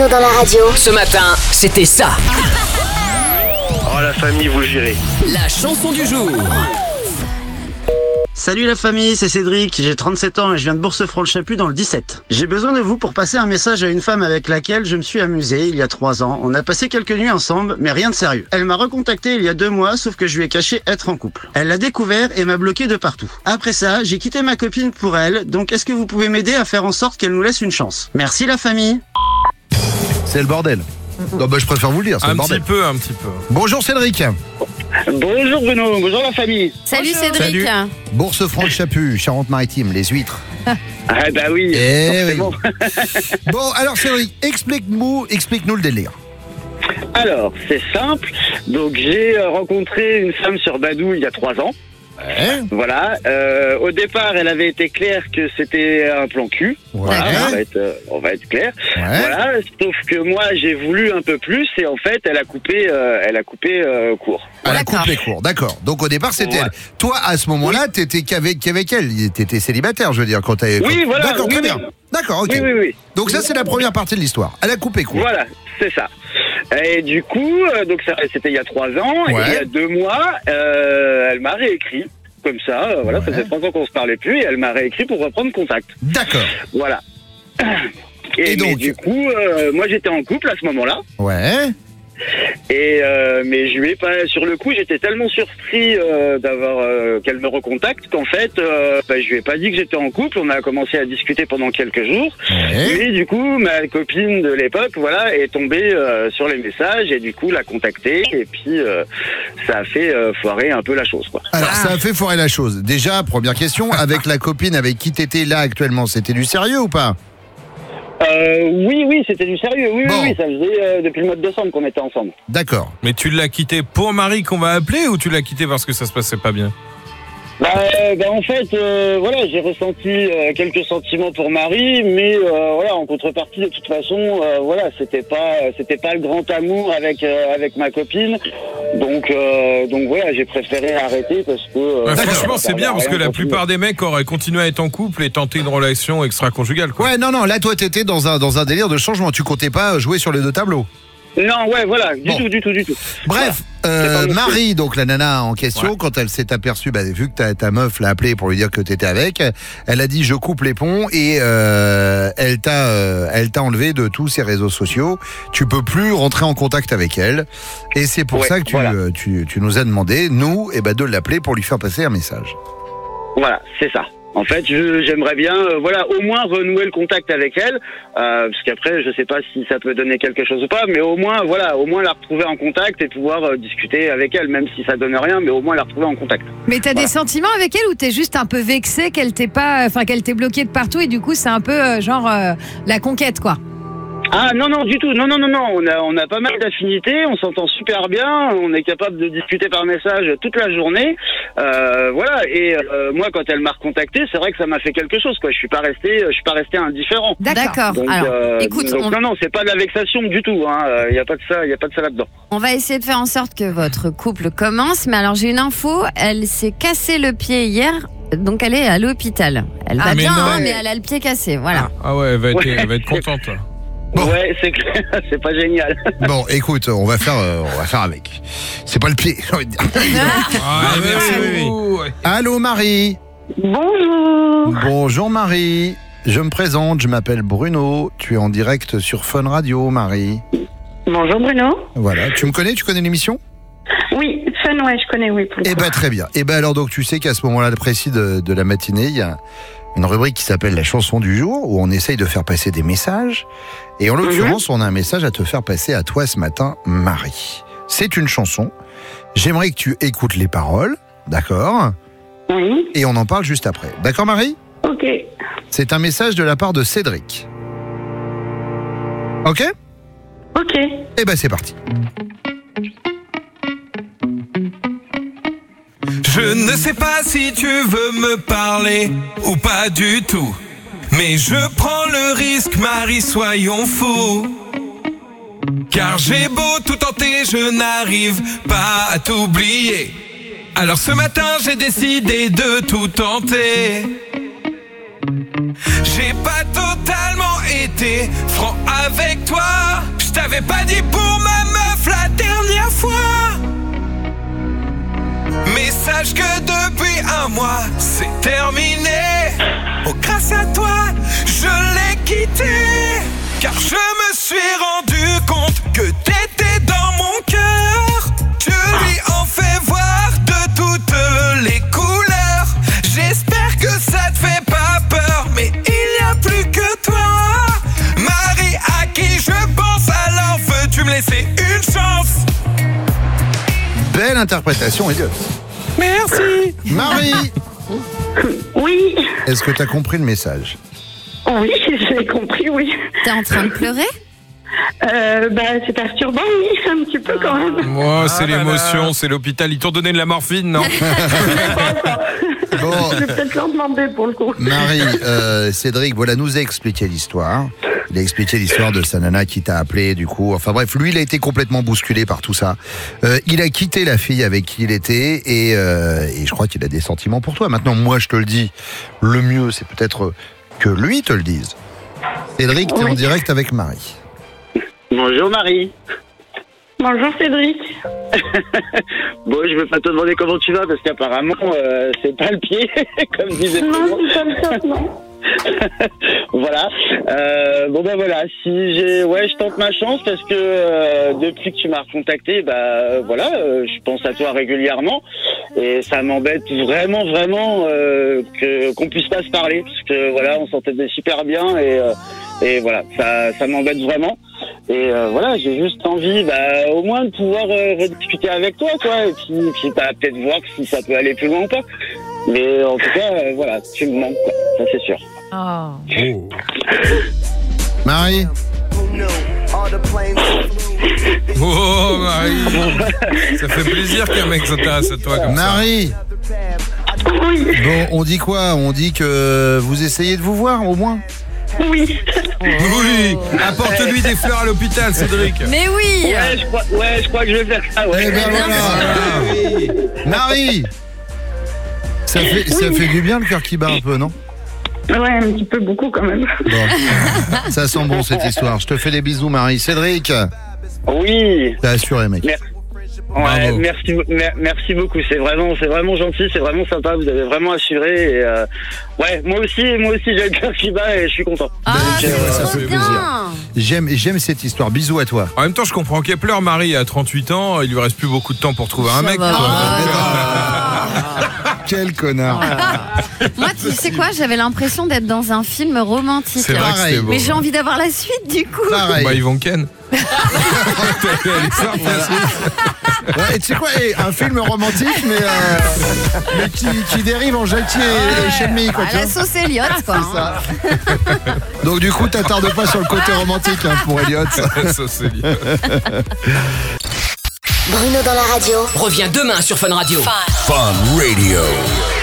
Bruno dans la radio. Ce matin, c'était ça. Oh la famille, vous gérez. La chanson du jour. Salut la famille, c'est Cédric, j'ai 37 ans et je viens de Bourse-Franche-Chaput dans le 17. J'ai besoin de vous pour passer un message à une femme avec laquelle je me suis amusé il y a 3 ans. On a passé quelques nuits ensemble, mais rien de sérieux. Elle m'a recontacté il y a 2 mois, sauf que je lui ai caché être en couple. Elle l'a découvert et m'a bloqué de partout. Après ça, j'ai quitté ma copine pour elle, donc est-ce que vous pouvez m'aider à faire en sorte qu'elle nous laisse une chance? Merci la famille. C'est le bordel. Non, bah, je préfère vous le dire, c'est le bordel. Un petit peu. Bonjour Cédric. Bonjour Bruno, bonjour la famille. Salut Cédric. Bourse-Franche-Chaput, Charente-Maritime, les huîtres. Ah bah oui, forcément. Bon, alors Cédric, explique-nous le délire. Alors, c'est simple. Donc j'ai rencontré une femme sur Badoo il y a 3 ans. Ouais. Voilà. Au départ, elle avait été claire que c'était un plan cul. Voilà, on va être clair. Ouais. Voilà. Sauf que moi, j'ai voulu un peu plus et en fait, elle a coupé court. Elle a coupé court, d'accord. Donc au départ, c'était elle. Toi, à ce moment-là, t'étais qu'avec elle. T'étais célibataire, je veux dire, quand t'avais... Oui, voilà. D'accord, très bien. D'accord, ok. Oui. Donc ça, c'est la première partie de l'histoire. Elle a coupé court. Voilà, c'est ça. Et du coup, donc ça, c'était il y a 3 ans. Ouais. Et il y a 2 mois, elle m'a réécrit. Comme ça, voilà, Ouais. ça faisait 3 ans qu'on se parlait plus. Et elle m'a réécrit pour reprendre contact. D'accord. Voilà. Et donc mais du coup, moi j'étais en couple à ce moment-là. Ouais. Et mais je lui ai pas, sur le coup, j'étais tellement surpris d'avoir qu'elle me recontacte qu'en fait, je lui ai pas dit que j'étais en couple. On a commencé à discuter pendant quelques jours. Ouais. Et du coup, ma copine de l'époque, voilà, est tombée sur les messages et du coup l'a contactée. Et puis ça a fait foirer un peu la chose, quoi. Alors, ça a fait foirer la chose. Déjà, première question, avec la copine avec qui t'étais là actuellement, c'était du sérieux ou pas? Oui, c'était du sérieux. Oui, Bon. oui, ça faisait depuis le mois de décembre qu'on était ensemble. D'accord. Mais tu l'as quitté pour Marie qu'on va appeler ou tu l'as quitté parce que ça se passait pas bien? En fait, voilà, j'ai ressenti quelques sentiments pour Marie, mais voilà, en contrepartie, de toute façon, voilà, c'était pas le grand amour avec ma copine, donc voilà, j'ai préféré arrêter parce que. Franchement, ça c'est bien va parce rien que la continuer. plupart des mecs auraient continué à être en couple et tenté une relation extra-conjugale, quoi. Ouais, non, là, toi, t'étais dans un délire de changement. Tu comptais pas jouer sur les 2 tableaux. Non, ouais, voilà, du tout. Bref, Voilà. Marie, donc la nana en question, quand elle s'est aperçue, vu que ta meuf l'a appelée pour lui dire que t'étais avec, elle a dit je coupe les ponts et elle t'a enlevé de tous ses réseaux sociaux. Tu peux plus rentrer en contact avec elle et c'est pour ça que tu nous as demandé, nous, de l'appeler pour lui faire passer un message. Voilà, c'est ça. En fait, j'aimerais bien, voilà, au moins renouer le contact avec elle, parce qu'après, je sais pas si ça peut donner quelque chose ou pas, mais au moins la retrouver en contact et pouvoir discuter avec elle, même si ça donne rien, mais au moins la retrouver en contact. Mais t'as des sentiments avec elle ou t'es juste un peu vexé qu'elle t'ait bloqué de partout et du coup c'est un peu la conquête quoi? Ah non du tout, non, on a pas mal d'affinités, on s'entend super bien, on est capable de discuter par message toute la journée, voilà. Et moi, quand elle m'a recontacté, c'est vrai que ça m'a fait quelque chose, quoi. Je suis pas resté indifférent. D'accord. Donc, Alors, écoute, non, c'est pas de la vexation du tout, hein. Y a pas de ça là-dedans. on va essayer de faire en sorte que votre couple commence. Mais alors j'ai une info, elle s'est cassé le pied hier. Donc elle est à l'hôpital. Elle va mais bien, non. mais elle a le pied cassé. Voilà. Ah ouais, elle va être contente, là. Bon. Ouais, c'est clair, c'est pas génial. Bon, écoute, on va faire avec. C'est pas le pied, j'ai envie de dire. Oui. Allô Marie. Bonjour. Bonjour Marie. Je me présente, je m'appelle Bruno. Tu es en direct sur Fun Radio, Marie. Bonjour Bruno. Voilà, tu me connais? Tu connais l'émission? Oui, Fun, ouais, je connais, oui. Eh ben très bien. Eh ben alors donc tu sais qu'à ce moment-là précis de la matinée, il y a une rubrique qui s'appelle la chanson du jour où on essaye de faire passer des messages. Et en l'occurrence, on a un message à te faire passer à toi ce matin, Marie. C'est une chanson. J'aimerais que tu écoutes les paroles, d'accord? Oui, Et on en parle juste après. D'accord Marie? ok. C'est un message de la part de Cédric. Ok? Ok. Eh ben c'est parti. Je ne sais pas si tu veux me parler ou pas du tout. Mais je prends le risque, Marie, soyons fous. Car j'ai beau tout tenter, je n'arrive pas à t'oublier. Alors ce matin, j'ai décidé de tout tenter. J'ai pas totalement été franc avec toi. t'avais pas dit pour ma meuf la dernière fois. Mais sache que depuis un mois, c'est terminé. Oh, grâce à toi, je l'ai quitté. Car je me suis rendu compte que t'étais dans mon cœur. Tu lui en fais voir de toutes les couleurs. J'espère que ça te fait pas peur, mais il n'y a plus que toi, Marie, à qui je pense. Alors veux-tu me laisser une chance? Belle interprétation, Elliot. Merci. Marie, Oui. est-ce que t'as compris le message? Oui, j'ai compris, oui. T'es en train de pleurer? C'est perturbant, oui, un petit peu quand même. Oh, c'est l'émotion, c'est l'hôpital. Ils t'ont donné de la morphine, non? Bon, Je vais peut-être leur demander pour le coup. Marie, Cédric, voilà, nous a expliqué l'histoire. Il a expliqué l'histoire de sa nana qui t'a appelé, du coup. Enfin bref, lui, il a été complètement bousculé par tout ça. Il a quitté la fille avec qui il était et je crois qu'il a des sentiments pour toi. Maintenant, moi, je te le dis, le mieux, c'est peut-être que lui te le dise. Cédric, t'es en direct avec Marie. Bonjour Marie. Bonjour Cédric. Bon, je vais pas te demander comment tu vas parce qu'apparemment c'est pas le pied, comme disait tout le Non, monde. c'est pas le top, non. Voilà. Voilà. Je tente ma chance parce que depuis que tu m'as recontacté, je pense à toi régulièrement et ça m'embête vraiment qu'on puisse pas se parler parce que voilà, on s'entendait super bien et voilà, ça m'embête vraiment. Et j'ai juste envie, au moins de pouvoir rediscuter avec toi, quoi, et puis peut-être voir si ça peut aller plus loin ou pas. Mais en tout cas, tu me manques, quoi. Ça c'est sûr. Oh. Marie, Oh, Marie. Ça fait plaisir qu'un mec s'intéresse à toi comme Marie. Oui, Bon, on dit quoi? On dit que vous essayez de vous voir, au moins? oui. ça. Oui, apporte-lui des fleurs à l'hôpital, Cédric. Mais oui. Je crois que je vais faire ça, ouais. Eh ben voilà. Marie, ça fait du bien le cœur qui bat un peu, non? Ouais, un petit peu, beaucoup quand même. Bon, ça sent bon cette histoire. Je te fais des bisous, Marie. Cédric, Oui. t'as assuré, mec. Ouais, Bravo. merci beaucoup. C'est vraiment gentil, c'est vraiment sympa. Vous avez vraiment assuré. Et moi aussi, j'ai le cœur qui bat et je suis content. Ah, Donc, c'est ça trop fait bien. plaisir. J'aime cette histoire. Bisous à toi. En même temps, je comprends qu'elle pleure, Marie, à 38 ans. Il lui reste plus beaucoup de temps pour trouver un Ça mec. va. quoi. Quel connard. Moi, tu sais quoi? J'avais l'impression d'être dans un film romantique. C'est vrai que Pareil. c'est beau. Mais j'ai envie d'avoir la suite du coup. Pareil. Bah, ils vont ken. Elle est simple, Ouais, et tu sais quoi, un film romantique, mais qui dérive en Jackie et Shelmy, quoi. À Tu la vois. sauce Elliott, quoi. Ça. Donc du coup, t'attardes pas sur le côté romantique pour Elliot. Ça, c'est bien. Bruno dans la radio. Reviens demain sur Fun Radio. Fun Radio.